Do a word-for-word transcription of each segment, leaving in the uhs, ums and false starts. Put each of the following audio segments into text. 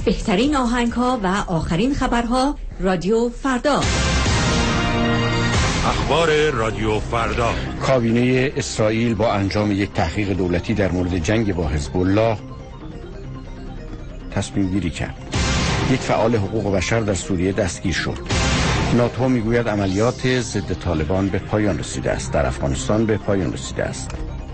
بهترین آهنگ‌ها و آخرین خبرها رادیو فردا. اخبار رادیو فردا. کابینه اسرائیل با انجام یک تحقیق دولتی در مورد جنگ با حزب الله تصمیم گیری کرد. یک فعال حقوق بشر در سوریه دستگیر شد. ناتو میگوید عملیات ضد طالبان به پایان رسیده است. در افغانستان به پایان رسیده است.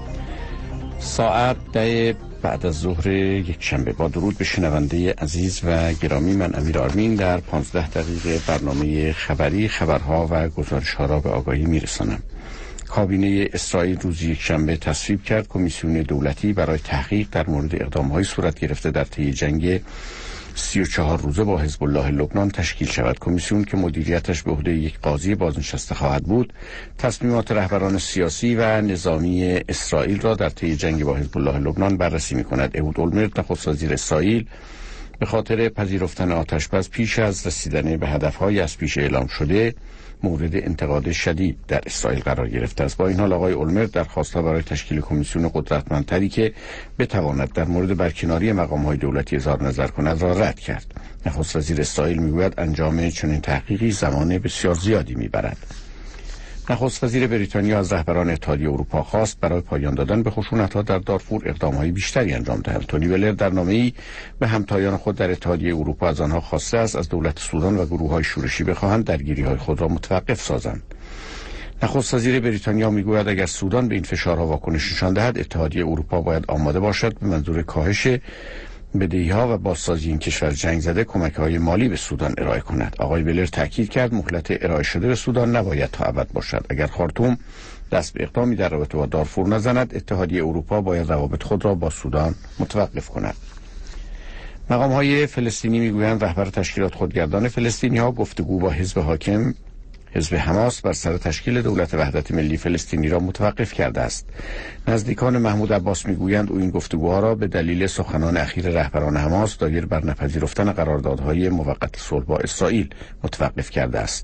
ساعت ده بعد از ظهر یک شنبه. با درود به شنونده عزیز و گرامی، من امیر آرمین در پانزده دقیقه برنامه خبری خبرها و گزارش‌ها را به آگاهی میرسانم. کابینه اسرائیل روز یک شنبه تصویب کرد کمیسیون دولتی برای تحقیق در مورد اقدام‌های صورت گرفته در طی جنگ سی و چهار روزه با حزب الله لبنان تشکیل شود. کمیسیون که مدیریتش به عهده یک قاضی بازنشسته خواهد بود، تصمیمات رهبران سیاسی و نظامی اسرائیل را در طی جنگ با حزب الله لبنان بررسی می‌کند. اهود اولمرت، نخست وزیر اسرائیل، به خاطر پذیرفتن آتش‌بس پیش از رسیدن به هدف‌های از پیش اعلام شده مورد انتقاد شدید در اسرائیل قرار گرفته است. با این حال آقای اولمرت درخواست‌ها برای تشکیل کمیسیون قدرتمندتری که بتواند در مورد برکناری مقام‌های دولتی اظهار نظر کند را رد کرد. نخست وزیر اسرائیل میگوید انجام چنین تحقیقی زمان بسیار زیادی میبرد. نخست وزیر بریتانیا از رهبران اتحادیه اروپا خواست برای پایان دادن به خشونت‌ها در دارفور اقدام‌های بیشتری انجام دهند. تونی بلر در نامه‌ای به همتایان خود در اتحادیه اروپا از آنها خواسته است از دولت سودان و گروه‌های شورشی بخواهند درگیری‌های خود را متوقف سازند. نخست وزیر بریتانیا میگوید اگر سودان به این فشارها واکنش نشان دهد، اتحادیه اروپا باید آماده باشد به منظور کاهش بدهی‌ها و بازسازی این کشور جنگ زده کمک‌های مالی به سودان ارائه کند. آقای بلر تاکید کرد مهلت ارائه شده به سودان نباید تا ابد باشد. اگر خارتوم دست به اقدامی در رابطه با دارفور نزند، اتحادیه اروپا باید روابط خود را با سودان متوقف کند. مقام‌های فلسطینی میگویند رهبر تشکیلات خودگردان فلسطینی‌ها گفتگو با حزب حاکم حزب حماس بر سر تشکیل دولت وحدت ملی فلسطینی را متوقف کرده است. نزدیکان محمود عباس میگویند او این گفتگوها را به دلیل سخنان اخیر رهبران حماس دایر بر نپذیرفتن قراردادهای موقت صلح با اسرائیل متوقف کرده است.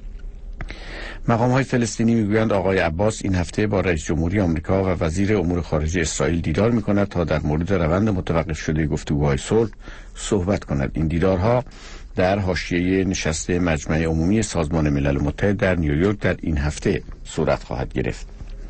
مقام‌های فلسطینی میگویند آقای عباس این هفته با رئیس جمهوری آمریکا و وزیر امور خارجه اسرائیل دیدار می‌کند تا در مورد روند متوقف شده گفتگوهای صلح صحبت کند. این دیدارها در حاشیه نشست مجمع عمومی سازمان ملل متحد در نیویورک در این هفته صورت خواهد گرفت.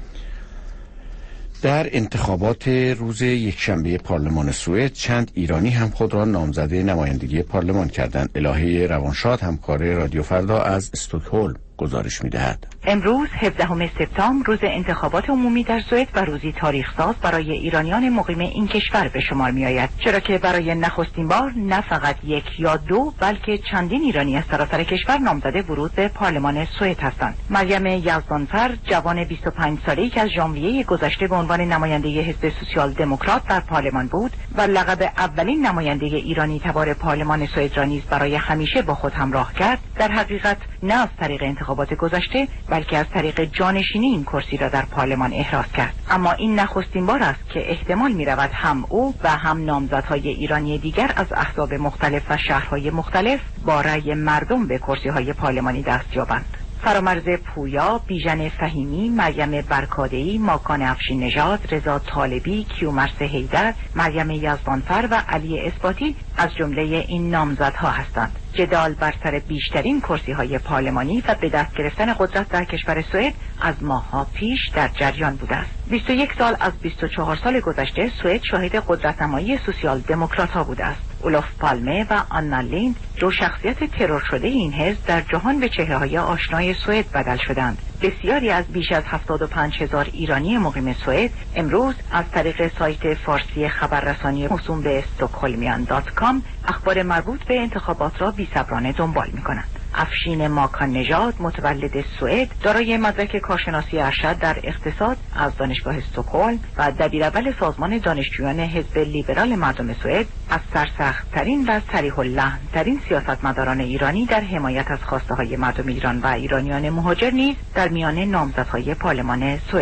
در انتخابات روز یکشنبه پارلمان سوئد چند ایرانی هم خود را نامزد نمایندگی پارلمان کردند. الهه روانشاد، همکار رادیو فردا از استکهلم گزارش می‌دهد. امروز هفدهم سپتامبر روز انتخابات عمومی در سوئد و روزی تاریخ ساز برای ایرانیان مقیم این کشور به شمار می‌آید، چرا که برای نخستین بار نه فقط یک یا دو بلکه چندین ایرانی از سراسر کشور نامزد ورود به پارلمان سوئد هستند. مریم یزدانفر، جوان بیست و پنج ساله‌ای که از ژانویه گذشته به عنوان نماینده حزب سوسیال دموکرات در پارلمان بود و لقب اولین نماینده ایرانی تبار پارلمان سوئد را نیز برای همیشه با خود همراه کرد، در حقیقت نه از طریق انتخابات گذشته بلکه از طریق جانشینی این کرسی را در پارلمان احراز کرد. اما این نخستین بار است که احتمال می رود هم او و هم نامزدهای ایرانی دیگر از احزاب مختلف و شهرهای مختلف با رأی مردم به کرسی‌های پارلمانی دست یابند. فرامرز پویا، بیژن فهیمی، مریم برکاده‌ای، ماکان افشین نژاد، رضا طالبی، کیومرث حیدر، مریم یزدانفر و علی اثباتی از جمله این نامزدها هستند. جدال بر سر بیشترین کرسی‌های پارلمانی و به دست گرفتن قدرت در کشور سوئد از ماه‌ها پیش در جریان بوده است. بیست و یک سال از بیست و چهار سال گذشته سوئد شاهد قدرت‌نمایی سوسیال دموکرات‌ها بوده است. اولوف پالمه و آنا لیند، دو شخصیت ترور شده این حزب، در جهان به چهره‌های آشنای سوئد بدل شدند. بسیاری از بیش از هفتاد و پنج هزار ایرانی مقیم سوئد امروز از طریق سایت فارسی خبررسانی موسوم به استکهلمیان دات کام اخبار مربوط به انتخابات را بی‌صبرانه دنبال می‌کنند. افشین ماکان نژاد، متولد سوئد، دارای مدرک کارشناسی ارشد در اقتصاد از دانشگاه استکهلم و دبیراول سازمان دانشجویان حزب لیبرال مردم سوئد، از سرسخت‌ترین و صریح اللحن‌ترین سیاستمداران ایرانی در حمایت از خواسته‌های مردم ایران و ایرانیان مهاجر نیز در میان نامزدهای پارلمان سوئد است.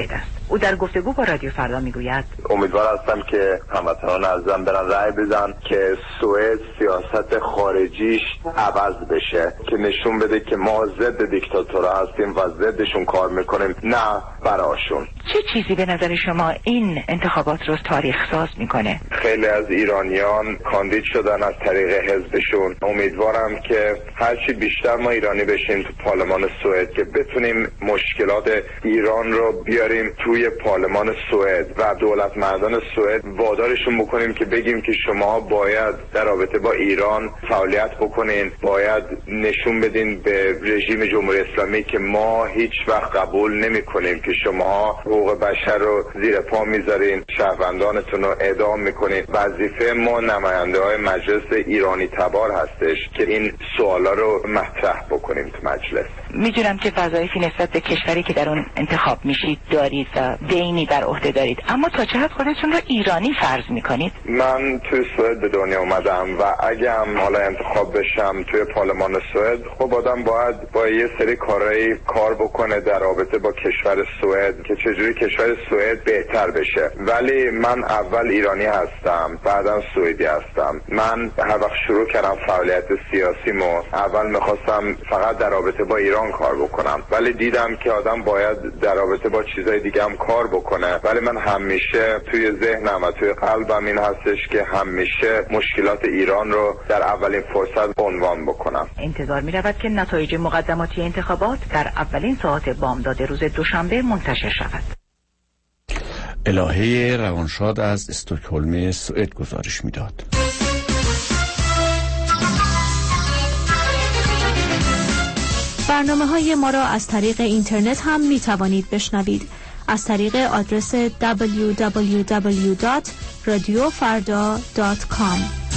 او در گفتگو با رادیو فردا میگوید امیدوار هستم که هموطنان عزیزم برن رأی بدن که سوئد سیاست خارجیش عوض بشه، که نشون بده که ما ضد دیکتاتورها هستیم و ضدشون کار میکنیم، نه براشون. چه چیزی به نظر شما این انتخابات رو تاریخ ساز میکنه؟ خیلی از ایرانیان کاندید شدن از طریق حزبشون. امیدوارم که هرچی بیشتر ما ایرانی بشیم تو پارلمان سوئد که بتونیم مشکلات ایران رو بیاریم توی پارلمان سوئد و دولت مردان سوئد وادارشون بکنیم که بگیم که شما باید در رابطه با ایران فعالیت بکنین، باید نشون بدین به رژیم جمهوری اسلامی که ما هیچ وقت قبول نمی کنیم که شما حقوق بشر رو زیر پا میذارین، شهروندانتون رو اعدام میکنین. وظیفه ما نماینده های مجلس ایرانی تبار هستش که این سوالا رو مطرح بکنیم تو مجلس. میدونم که وظایفی نسبت به کشوری که در اون انتخاب میشید دارید و دینی بر عهده دارید، اما تا چه حد خودتون رو ایرانی فرض میکنید؟ من توی سوئد به دنیا اومدم و اگه هم حالا انتخاب بشم توی پارلمان سوئد، خب آدم باید با یه سری کارایی کار بکنه در رابطه با کشور سوئد که چجوری کشور سوئد بهتر بشه. ولی من اول ایرانی هستم، بعدم سوئدی هستم. من هر وقت شروع کردم فعالیت سیاسیمو اول میخواستم فقط در رابطه با ایران کار بکنم، ولی دیدم که آدم باید در رابطه با چیزای دیگه هم کار بکنه. ولی من همیشه توی ذهنم و توی قلبم این هستش که همیشه مشکلات ایران رو در اولین فرصت عنوان بکنم. انتظار می رود که نتایج مقدماتی انتخابات در اولین ساعات بامداد روز دوشنبه منتشر شود. الهه روانشاد از استکهلم سوئد گزارش میداد. برنامه‌های ما را از طریق اینترنت هم می‌توانید بشنوید. از طریق آدرس دبلیو دبلیو دبلیو دات رادیو فردا دات کام.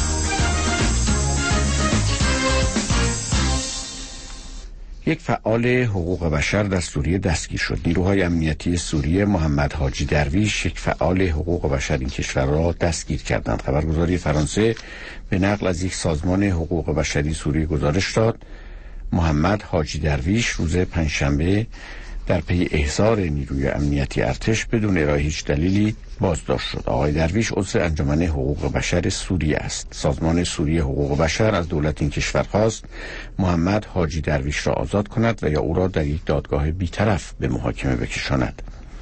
یک فعال حقوق بشر در سوریه دستگیر شد. نیروهای امنیتی سوریه محمد حاجی درویش، یک فعال حقوق بشر این کشور را دستگیر کردند. خبرگزاری فرانسه به نقل از یک سازمان حقوق بشری سوریه گزارش داد محمد حاجی درویش روز پنجشنبه در پی احضار نیروی امنیتی ارتش بدون ارائه هیچ دلیلی بازداشت شد. آقای درویش عضو انجمن حقوق بشر سوریه است. سازمان سوریه حقوق بشر از دولت این کشور خواست محمد حاجی درویش را آزاد کند و یا او را در یک دادگاه بی‌طرف به محاکمه بکشاند.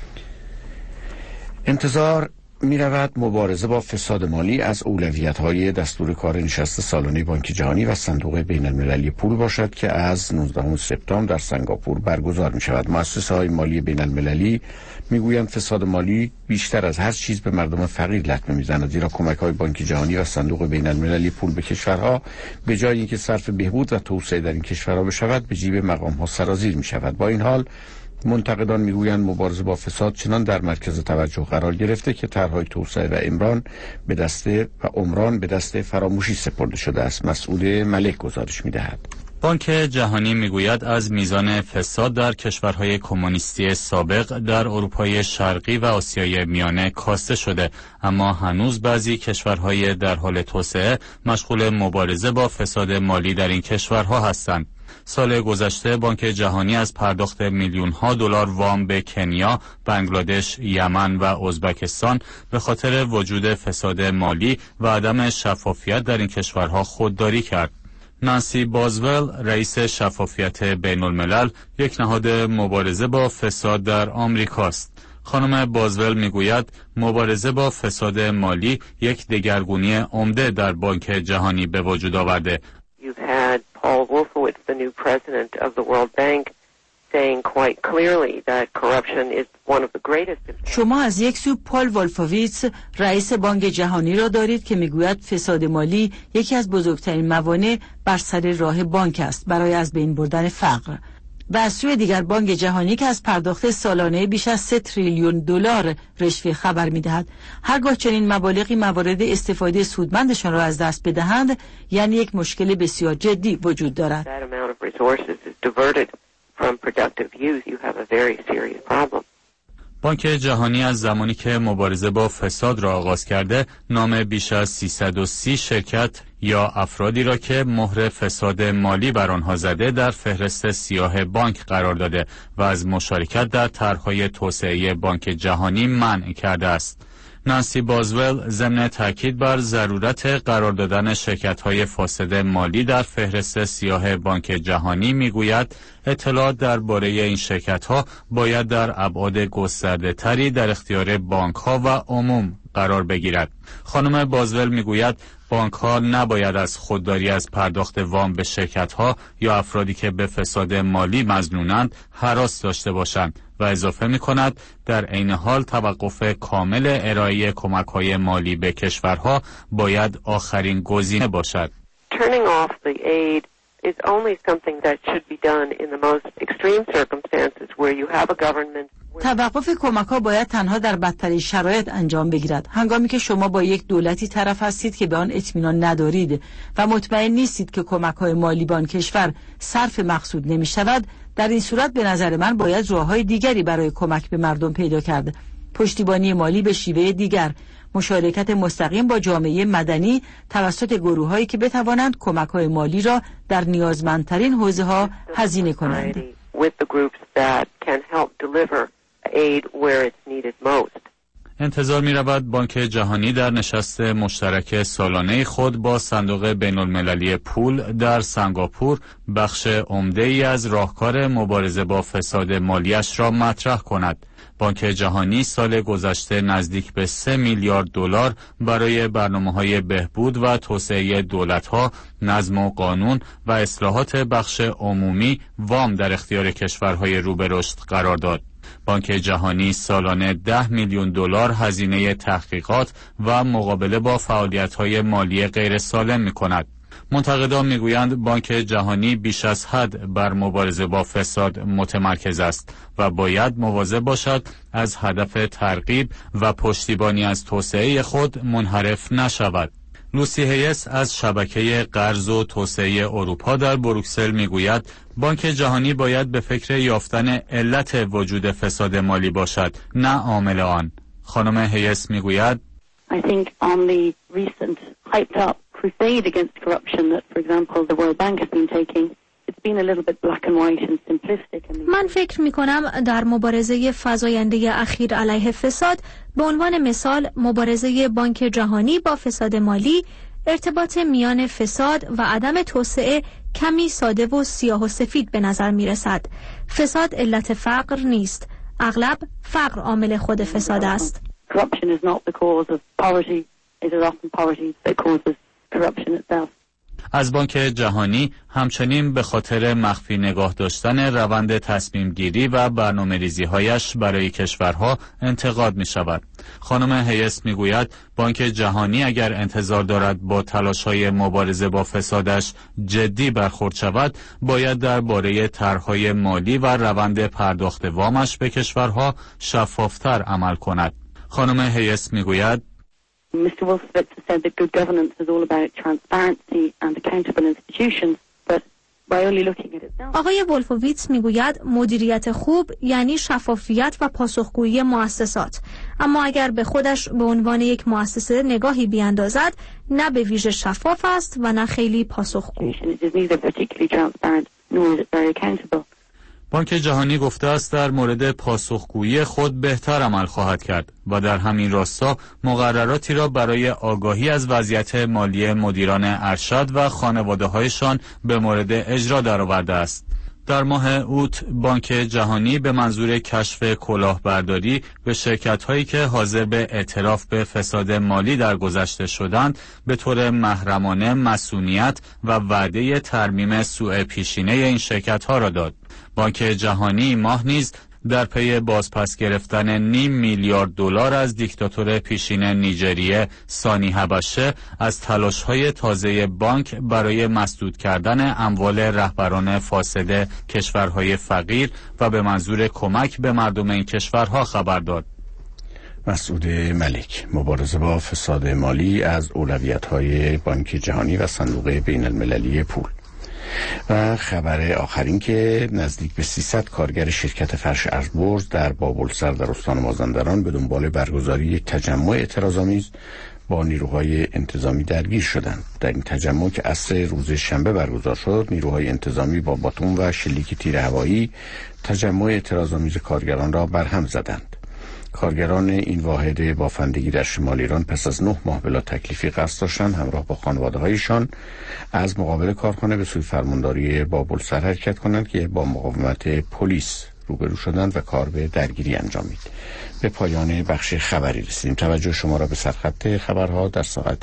انتظار می رود مبارزه با فساد مالی از اولویت‌های دستور کار نشست سالانه بانک جهانی و صندوق بین المللی پول باشد که از نوزدهم سپتامبر در سنگاپور برگزار می شود. مؤسسه‌های مالی بین المللی می گویند فساد مالی بیشتر از هر چیز به مردم فقیر لطمه می زند، زیرا کمک‌های بانک جهانی و صندوق بین المللی پول به کشورها به جای اینکه صرف بهبود و توسعه در این کشورها بشود به جیب مقام‌ها سرازیر می شود. با این حال منتقدان میگویند مبارزه با فساد چنان در مرکز توجه قرار گرفته که طرحهای توسعه و عمران به دست و عمران به دست فراموشی سپرده شده است. مسعود ملک گزارش می‌دهد. بانک جهانی میگوید از میزان فساد در کشورهای کمونیستی سابق در اروپای شرقی و آسیای میانه کاسته شده، اما هنوز بعضی کشورهای در حال توسعه مشغول مبارزه با فساد مالی در این کشورها هستند. سال گذشته بانک جهانی از پرداخت میلیون ها دلار وام به کنیا، بنگلادش، یمن و ازبکستان به خاطر وجود فساد مالی و عدم شفافیت در این کشورها خودداری کرد. نانسی بازول، رئیس شفافیت بین الملل، یک نهاد مبارزه با فساد در آمریکاست. خانم بازول میگوید مبارزه با فساد مالی یک دگرگونی عمده در بانک جهانی به وجود آورده. You've had Paul Wolfowitz, the new president of the World Bank, saying quite clearly that corruption is one of the greatest. شما از یک سو پال وولفوویتس رئیس بانک جهانی را دارید که میگوید فساد مالی یکی از بزرگترین موانع بر سر راه بانک است برای از بین بردن فقر. و از سوی دیگر بانک جهانی که از پرداخت سالانه بیش از سه تریلیون دلار رشوه خبر می‌دهد. هرگاه چنین مبالغی موارد استفاده سودمندشان را از دست بدهند، یعنی یک مشکل بسیار جدی وجود دارد. بانک جهانی از زمانی که مبارزه با فساد را آغاز کرده، نام بیش از سیصد و سی شرکت یا افرادی را که مهر فساد مالی بر آنها زده در فهرست سیاه بانک قرار داده و از مشارکت در طرح‌های توسعه بانک جهانی منع کرده است. نانسی بازول ضمن تاکید بر ضرورت قرار دادن شرکت‌های فاسد مالی در فهرست سیاه بانک جهانی میگوید اطلاعات درباره این شرکت‌ها باید در ابعاد گسترده‌تری در اختیار بانک‌ها و عموم قرار بگیرد. خانم بازول میگوید بانک‌ها نباید از خودداری از پرداخت وام به شرکت‌ها یا افرادی که به فساد مالی مظنونند هراس داشته باشند و اضافه می‌کند در عین حال توقف کامل ارائه کمک‌های مالی به کشورها باید آخرین گزینه باشد. Turning off the aid is only something that should be done in the most extreme circumstances where you have a government. توقف کمک‌ها باید تنها در بدترین شرایط انجام بگیرد، هنگامی که شما با یک دولتی طرف هستید که به آن اطمینان ندارید و مطمئن نیستید که کمک‌های مالی به آن کشور صرف مقصود نمی‌شود. در این صورت به نظر من باید راه‌های دیگری برای کمک به مردم پیدا کرد. پشتیبانی مالی به شیوه دیگر، مشارکت مستقیم با جامعه مدنی توسط گروه‌هایی که بتوانند کمک‌های مالی را در نیازمندترین حوزه‌ها هزینه کنند. انتظار می رود بانک جهانی در نشست مشترک سالانه خود با صندوق بین المللی پول در سنگاپور بخش عمده ای از راهکار مبارزه با فساد مالیش را مطرح کند. بانک جهانی سال گذشته نزدیک به سه میلیارد دلار برای برنامه‌های بهبود و توسعه دولت‌ها، نظم و قانون و اصلاحات بخش عمومی وام در اختیار کشورهای رو به رشد قرار داد. بانک جهانی سالانه ده میلیون دلار هزینه تحقیقات و مقابله با فعالیت‌های مالی غیر سالم می‌کند. منتقدان میگویند بانک جهانی بیش از حد بر مبارزه با فساد متمرکز است و باید مواظب باشد از هدف ترغیب و پشتیبانی از توسعه خود منحرف نشود. لوسی هیس از شبکه قرض و توسعه اروپا در بروکسل میگوید بانک جهانی باید به فکر یافتن علت وجود فساد مالی باشد، نه عامل آن. خانم هیس میگوید I think on the recent hyped up crusade against corruption that, for example, the World Bank has been taking, it's been a little bit black and white and simplistic. من فکر می کنم در مبارزه فزاینده اخیر علیه فساد، به عنوان مثال مبارزه بانک جهانی با فساد مالی، ارتباط میان فساد و عدم توسعه کمی ساده و سیاه و سفید به نظر می رسد. فساد علت فقر نیست، اغلب فقر عامل خود فساد است. Corruption is not the cause of poverty. It is often poverty that causes corruption itself. از بانک جهانی همچنین به خاطر مخفی نگاه داشتن روند تصمیم گیری و برنامه ریزی هایش برای کشورها انتقاد می شود. خانم هیس می گوید بانک جهانی اگر انتظار دارد با تلاش های مبارزه با فسادش جدی برخورد شود، باید درباره طرح‌های مالی و روند پرداخت وامش به کشورها شفافتر عمل کند. خانم هیس می گوید Mister Wolfowitz said that good governance is all about transparency and accountable institutions, but by only looking at itself. آقای ولفوویتس میگوید مدیریت خوب یعنی شفافیت و پاسخگویی مؤسسات، اما اگر به خودش به عنوان یک مؤسسه نگاهی بیاندازد، نه به ویژه شفاف است و نه خیلی پاسخگو. It is neither particularly transparent nor is it very accountable. بانک جهانی گفته است در مورد پاسخگویی خود بهتر عمل خواهد کرد و در همین راستا مقرراتی را برای آگاهی از وضعیت مالی مدیران ارشد و خانواده‌هایشان به مورد اجرا درآورده است. در ماه اوت بانک جهانی به منظور کشف کلاهبرداری به شرکت‌هایی که حاضر به اعتراف به فساد مالی در گذشته شدند به طور محرمانه مصونیت و وعده ترمیم سوء پیشینه این شرکت‌ها را داد. بانک جهانی ماه نیز در پی بازپس گرفتن نیم میلیارد دلار از دیکتاتور پیشین نیجریه سانی حبشه از تلاش‌های تازه بانک برای مسدود کردن اموال رهبران فاسد کشورهای فقیر و به منظور کمک به مردم این کشورها خبر داد. مسعود ملک، مبارزه با فساد مالی از اولویت‌های بانک جهانی و صندوق بین المللی پول. و خبر آخرین که نزدیک به سیصد کارگر شرکت فرش ارزبرز در بابلسر در استان مازندران به دنبال برگزاری یک تجمع اعتراض‌آمیز با نیروهای انتظامی درگیر شدند. در این تجمع که عصر روز شنبه برگزار شد، نیروهای انتظامی با باتون و شلیک تیر هوایی تجمع اعتراض‌آمیز کارگران را برهم زدند. کارگران این واحد بافندگی در شمال ایران پس از نه ماه بلا تکلیفی قصد داشتند همراه با خانواده‌هایشان از مقابل کارخانه به سوی فرمانداری بابلسر حرکت کنند که با مقاومت پلیس روبرو شدند و کار به درگیری انجامید. به پایان بخش خبری رسیدیم. توجه شما را به سرخط خبرها در ساعت